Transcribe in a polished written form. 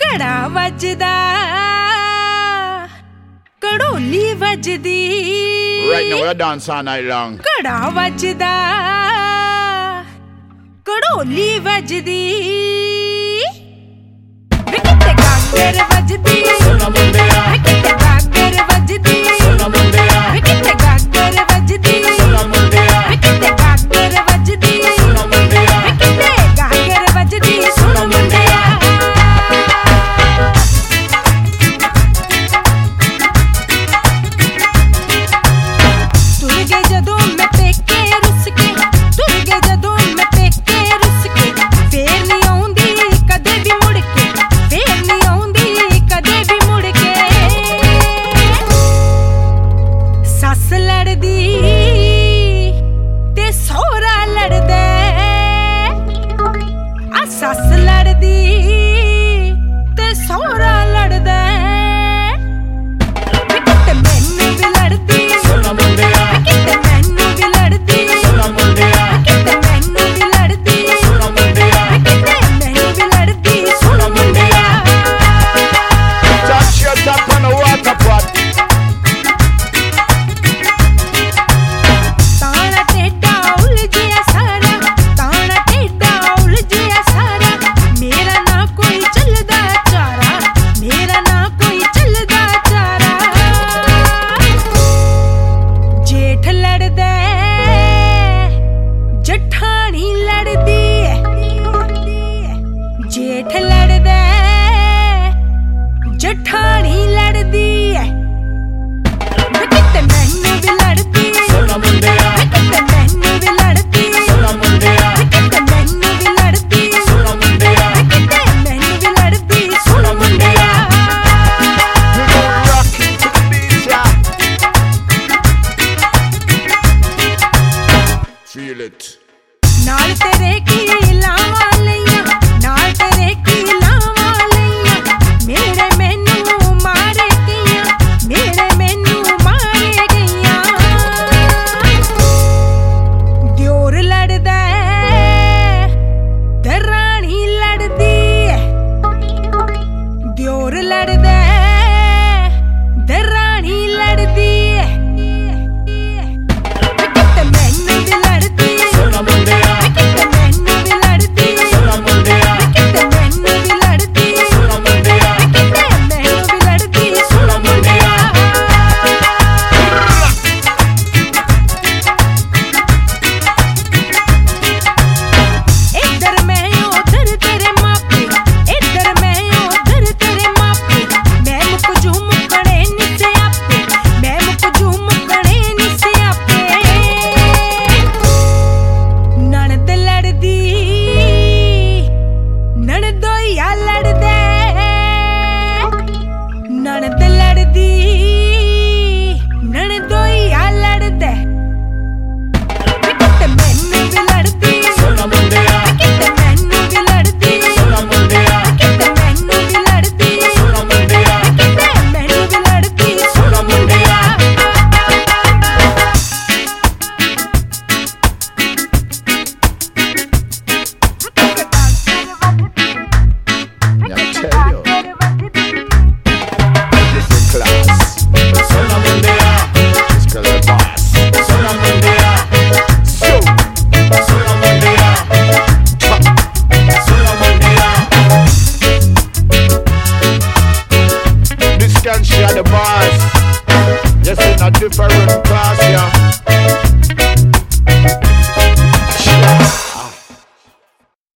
ਘੜਾ ਵੱਜਦਾ ਘੜੋਲੀ ਵੱਜਦੀ Right now we're dancing all night long. ਘੜਾ ਵੱਜਦਾ ਘੜੋਲੀ ਵੱਜਦੀ ਵੇ ਕਿਤੇ ਗਾਗਰ ਵੱਜਦੀ ਸੁਣਾ ਮੁੰਡਿਆ ਵੇ ਕਿਤੇ ਗਾਗਰ ਵੱਜਦੀ ਸੁਣਾ ਮੁੰਡਿਆ ਵੇ ਕਿਤੇ ਗਾਗਰ ਵੱਜਦੀ ਸੁਣਾ ਮੁੰਡਿਆ ਵੇ ਕਿਤੇ ਗਾਗਰ ਵੱਜਦੀ ਸੁਣਾ ਮੁੰਡਿਆ ਵੇ ਕਿਤੇ ਗਾਗਰ ਵੱਜਦੀ ਸੁਣ ਮੁੰਡਿਆ ਸੱਸ ਲੜਦੀ ਤੇ ਸਹੁਰਾ ਲੜਦਾ ਵੇ ਕਿਤੇ ਮੈਨੂੰ ਵੀ ਲੜਦੀ ਸੁਣਾ ਮੁੰਡਿਆ ਵੇ ਕਿਤੇ ਮੈਨੂੰ ਵੀ ਲੜਦੀ ਸੁਣਾ ਮੁੰਡਿਆ ਵੇ ਕਿਤੇ ਮੈਨੂੰ ਵੀ ਲੜਦੀ ਸੁਣਾ ਮੁੰਡਿਆ ਵੇ ਕਿਤੇ ਮੈਨੂੰ ਵੀ ਲੜਦੀ ਸੁਣ ਮੁੰਡਿਆ Touch your top on a water pot. ਤਾਣਾ ਟੇਡਾ ਉਲਝਿਆ ਸਾਰਾ ਤਾਣਾ ਟੇਡਾ ਉਲਝਿਆ ਸਾਰਾ ਮੇਰਾ ਨਾ ਕੋਈ ਚੱਲਦਾ ਚਾਰਾ ਮੇਰਾ ਨਾ ਕੋਈ ਚੱਲਦਾ ਚਾਰਾ ਜੇਠ ਲੜਦਾ ਜਠਾਣੀ ਲੜਦੀ ਜੇਠ ਲੜਦਾ ਜਠਾਣੀ ਲੜਦੀ ਵੇ ਕਿਤੇ ਮੈਨੂੰ ਵੀ ਲੜਦੀ ਸੁਣਾ ਮੁੰਡਿਆ ਵੇ ਕਿਤੇ ਮੈਨੂੰ ਵੀ ਲੜਦੀ ਸੁਣਾ ਮੁੰਡਿਆ ਵੇ ਕਿਤੇ ਮੈਨੂੰ ਵੀ ਲੜਦੀ ਸੁਣਾ ਮੁੰਡਿਆ ਵੇ ਕਿਤੇ ਮੈਨੂੰ ਵੀ ਲੜਦੀ ਸੁਣ ਮੁੰਡਿਆ You go rocking to the beat, yeah. Feel it. ਨਾਲ ਤੇਰੇ ਕੀ ਲਾਵਾਂ ਲਈਆਂ ਨਾਲ ਤੇਰੇ ਕੀ ਲਾਵਾਂ ਲਈਆਂ ਮੇਰੇ ਮੈਨੂੰ ਮਾਰੇ ਗਈਆਂ ਮੇਰੇ ਮੈਨੂੰ ਮਾਰੇ ਗਈਆਂ ਦਿਓਰ ਲੜਦਾ ਦਰਾਣੀ ਲੜਦੀ ਦਿਓਰ ਲੜਦਾ ਦਰਾਣੀ ਲੜਦੀ ਵੇ ਕਿਤੇ ਮੈਨੂੰ ਵੀ ਲੜਦੀ ਸੁਣਾ ਮੁੰਡਿਆ ਵੇ ਕਿਤੇ ਮੈਨੂੰ ਵੀ ਲੜਦੀ ਸੁਣਾ ਮੁੰਡਿਆ ਵੇ ਕਿਤੇ ਮੈਨੂੰ ਵੀ ਲੜਦੀ ਸੁਣਾ ਮੁੰਡਿਆ ਵੇ ਕਿਤੇ ਮੈਨੂੰ ਵੀ ਲੜਦੀ ਸੁਣ ਮੁੰਡਿਆ ਇੱਧਰ ਮੈਂ ਉੱਧਰ ਤੇਰੇ ਮਾਪੇ ਇੱਧਰ ਮੈਂ ਉੱਧਰ ਤੇਰੇ ਮਾਪੇ ਮੈਂ ਮੁੱਕ ਜੂ ਮੁੱਕਣੇ ਨੀ ਸਿਆਪੇ ਮੈਂ ਮੁੱਕ ਜੂ ਮੁੱਕਣੇ ਨੀ ਸਿਆਪੇ ਨਣਦ ਲੜਦੀ ਨਣਦੋਈਆ ਲੜਦਾ ਨਣਦ ਲੜਦੀ ਨਣਦੋਈਆ ਲੜਦਾ ਵੇ ਕਿਤੇ ਮੈਨੂੰ ਵੀ ਲੜਦੀ ਸੁਣਾ ਮੁੰਡਿਆ ਵੇ ਕਿਤੇ ਮੈਨੂੰ ਵੀ ਲੜਦੀ ਸੁਣਾ ਮੁੰਡਿਆ ਵੇ ਕਿਤੇ ਮੈਨੂੰ ਵੀ ਲੜਦੀ ਸੁਣਾ ਮੁੰਡਿਆ ਵੇ ਕਿਤੇ ਮੈਨੂੰ ਵੀ ਲੜਦੀ ਸੁਣ ਮੁੰਡਿਆ Yeah, I tell you. Different class. Suena mundial. Es que le vas. Suena mundial. So. Suena mundial. Suena mundial. This can share the bars. Yes, in a different class, yeah.